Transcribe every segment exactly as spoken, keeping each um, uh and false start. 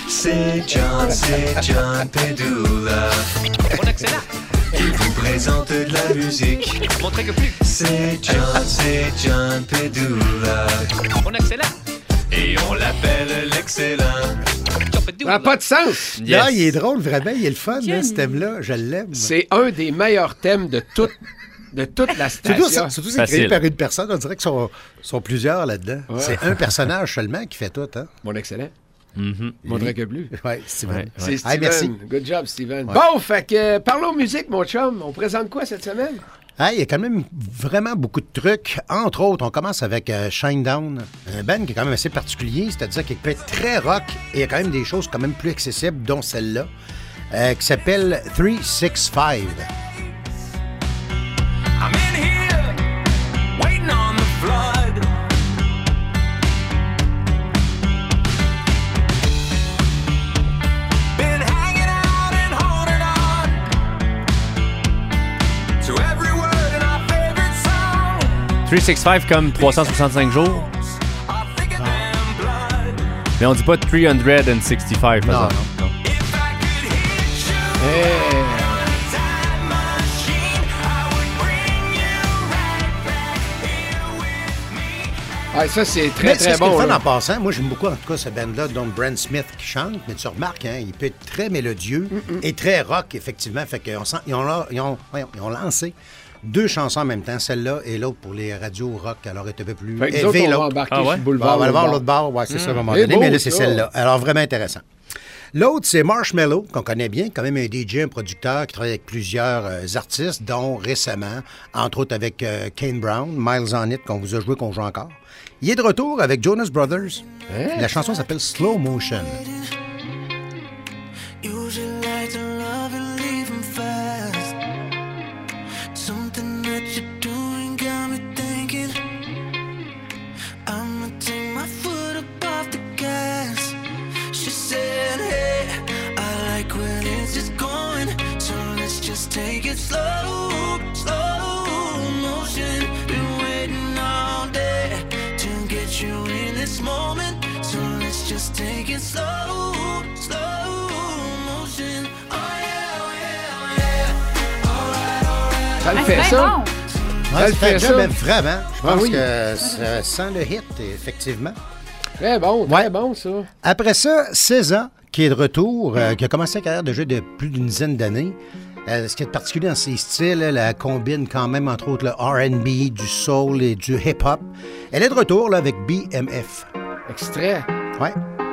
C'est John, c'est John Pedula. On accélère. Il vous présente de la musique. Montrez que plus. C'est John, c'est John Pedula. On accélère. Et on l'appelle l'excellent. Ça n'a pas de sens. Yes. Là, il est drôle, vraiment. Il est le fun, là, ce thème-là. Je l'aime. C'est un des meilleurs thèmes de toute, de toute la station. Surtout, surtout c'est créé par une personne. On dirait qu'ils sont, sont plusieurs là-dedans. Ouais. C'est un personnage seulement qui fait tout. Hein? Mon excellent. Mm-hmm. Montrer que plus. Oui, Steven. Ouais, ouais. C'est Steven. Hey, merci. Good job, Steven. Ouais. Bon, fait que euh, parlons musique, mon chum. On présente quoi cette semaine? Ah, il y a quand même vraiment beaucoup de trucs. Entre autres, on commence avec euh, Shinedown, un band qui est quand même assez particulier, c'est-à-dire qu'il peut être très rock et il y a quand même des choses quand même plus accessibles, dont celle-là, euh, qui s'appelle three six five. I'm in here, waiting on the flood. Been hanging out and holding on to every word in our favorite song. three sixty-five comme trois cent soixante-cinq jours. Mais on dit pas three sixty-five, par non, exemple. non, non. Hey. Ah, ça, c'est très, mais très c'est bon. Ce qui est le fun là. en passant. Moi, j'aime beaucoup, en tout cas, ce band-là, dont Brent Smith qui chante. Mais tu remarques, hein, il peut être très mélodieux Mm-mm. et très rock, effectivement. Fait qu'ils ont, ils ont, ils ont, ils ont lancé deux chansons en même temps, celle-là et l'autre pour les radios rock. Alors, elle est un peu plus fait que élevée. on va l'autre. embarquer Ah ouais? sur le boulevard. Bon, on va aller voir bar. l'autre bar. Ouais, c'est Mmh. ça, à un moment C'est donné. beau, mais là, c'est ça. celle-là. Alors, vraiment intéressant. L'autre, c'est Marshmello, qu'on connaît bien, quand même un D J, un producteur qui travaille avec plusieurs euh, artistes, dont récemment, entre autres avec euh, Kane Brown, Miles On It, qu'on vous a joué, qu'on joue encore. Il est de retour avec Jonas Brothers. Hein? La chanson s'appelle Slow Motion. Take it slow, slow motion. Been waiting all day to get you in this moment. So let's just take it slow, slow motion. Oh yeah, oh yeah, oh yeah. All right, all right. Ça le Ah, fait, c'est ça? bien bon. Ouais, Elle ça fait fait ça. ça, mais vraiment. Je pense Ah oui. que ça sent le hit, effectivement. Très bon, très Ouais. bon, ça. Après ça, César, qui est de retour, euh, qui a commencé sa carrière de jeu de plus d'une dizaine d'années. Euh, ce qui est particulier dans ses styles, elle, elle combine quand même, entre autres, le R and B, du soul et du hip-hop. Elle est de retour là, avec B M F. Extrait. Ouais.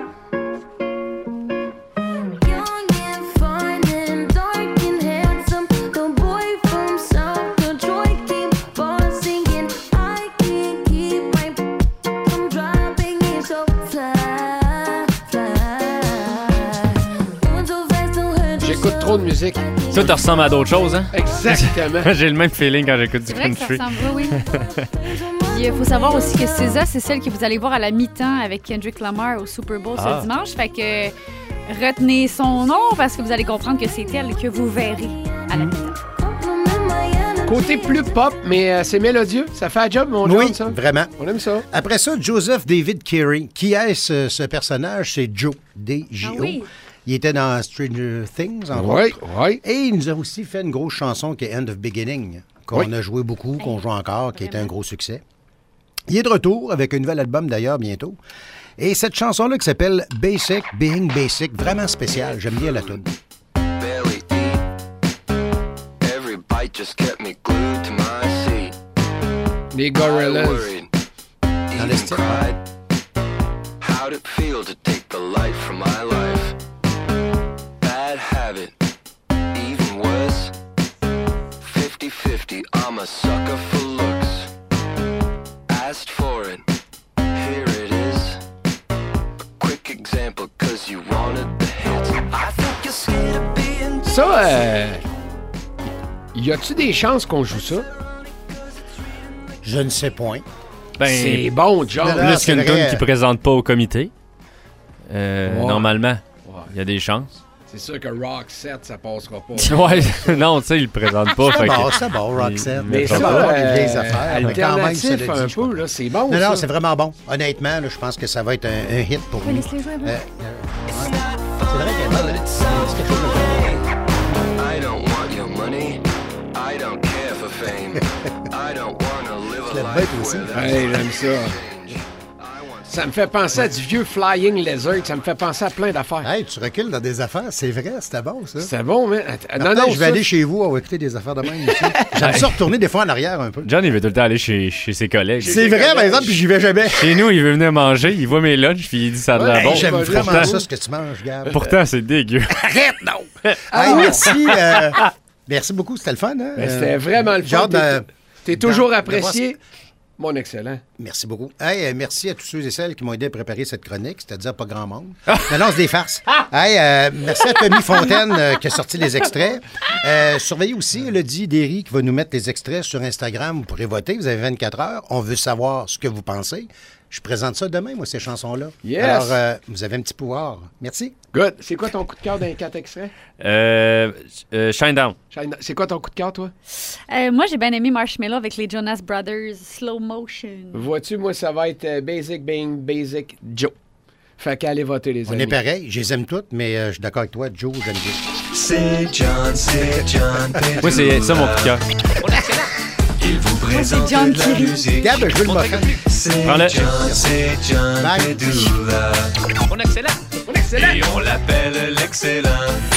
J'écoute trop de musique. Ça, tu ressembles à d'autres choses, hein? Exactement. J'ai le même feeling quand j'écoute du C'est vrai que ça country. ressemble, oui, oui. Il faut savoir aussi que César, c'est celle que vous allez voir à la mi-temps avec Kendrick Lamar au Super Bowl Ah. ce dimanche. Fait que retenez son nom parce que vous allez comprendre que c'est elle que vous verrez à la mi-temps. Côté plus pop, mais euh, c'est mélodieux. Ça fait un job, mon Oui, John, ça. vraiment. On aime ça. Après ça, Joseph David Carey. Qui est ce, ce personnage? C'est Joe, D J O. Ah oui. Il était dans Stranger Things, entre Oui, autres. oui. Et il nous a aussi fait une grosse chanson qui est End of Beginning, qu'on Oui. a joué beaucoup, qu'on joue encore, qui est un gros succès. Il est de retour avec un nouvel album d'ailleurs bientôt. Et cette chanson-là qui s'appelle Basic Being Basic, vraiment spéciale. J'aime bien la tune. Barely eat. Every bite just kept me glued to my seat. Les I Gorillaz. worried, Dans le even style. cried. How'd it feel to take the light from my life? Bad habit, even worse. fifty-fifty, I'm a sucker for looks. Asked for it, here it is. A quick example, cause you wanted the hits. I think you're scared of being Ça, euh, y a-tu des chances qu'on joue ça? Je ne sais point. Ben, C'est bon, John. Non, non. plus c'est qu'une vrai. tune qui présente pas au comité. Euh, Ouais. Normalement, il y a des chances. C'est sûr que Rock sept, ça passera pas. Ouais, non, tu sais, il le présente pas. C'est fait bon, que- c'est bon, Rock il- sept. il Mais mettra ça, pas pas. des vieilles euh, affaires, mais quand même, ça alternatif le dit, un je peu, crois. là, c'est bon, Non, non, ça. c'est vraiment bon. Honnêtement, là, je pense que ça va être un, un hit pour Ouais, lui. laisse-les jouer, Euh, ouais. euh, ouais. C'est vrai qu'elle est bonne, hein? C'est quelque chose de I don't want your money. I don't care for fame. I don't wanna live Tu a l'aimes life bien, toi aussi? where Hey, j'aime ça. Ça me fait penser à du vieux Flying Lizard. Ça me fait penser à plein d'affaires. Hey, tu recules dans des affaires, c'est vrai, c'était bon, ça. C'est bon, mais... Attends, Non, non, je vais ça, aller chez vous, on va écouter des affaires de même ici. J'aime ça retourner des fois en arrière un peu. John, il veut tout le temps aller chez, chez ses collègues. C'est vrai, par exemple, puis j'y vais jamais. Chez nous, il veut venir manger, il voit mes lunchs, puis il dit ça a de la Hey, bon. J'aime bah, vraiment pourtant- ça, ce que tu manges, Gab. Pourtant, c'est dégueu. Arrête, non! Hey, merci. euh, merci beaucoup, c'était le fun, hein? Ben, c'était vraiment le J'ai fun. hâte de- T'es t'es toujours de- de apprécié. Mon excellent. Merci beaucoup. Hey, euh, merci à tous ceux et celles qui m'ont aidé à préparer cette chronique, c'est-à-dire pas grand monde. Non, non, c'est des farces. Hey, euh, merci à Tommy Fontaine euh, qui a sorti les extraits. Euh, surveillez aussi Elodie Derry qui va nous mettre les extraits sur Instagram. Vous pourrez voter. Vous avez vingt-quatre heures. On veut savoir ce que vous pensez. Je présente ça demain, moi, ces chansons-là. Yes. Alors, euh, vous avez un petit pouvoir. Merci. Good. C'est quoi ton coup de cœur d'un quatre extraits? Euh, euh, Shine Down. Shine- C'est quoi ton coup de cœur, toi? Euh, moi, j'ai bien aimé Marshmallow avec les Jonas Brothers, Slow Motion. Vois-tu, moi, ça va être euh, Basic Being Basic Joe. Fait qu'allez voter, les On amis. est pareil. Je les aime toutes, mais euh, je suis d'accord avec toi. Joe, j'aime bien. C'est John, c'est John. Moi, c'est ça mon coup de cœur. On est excellent. Il vous présente John de la Thierry. musique. Gab, je veux le On moquer. t'écoute. C'est Prends-le. John, c'est John Bye. Pedula. On est excellent. On est excellent. Et on l'appelle l'excellent.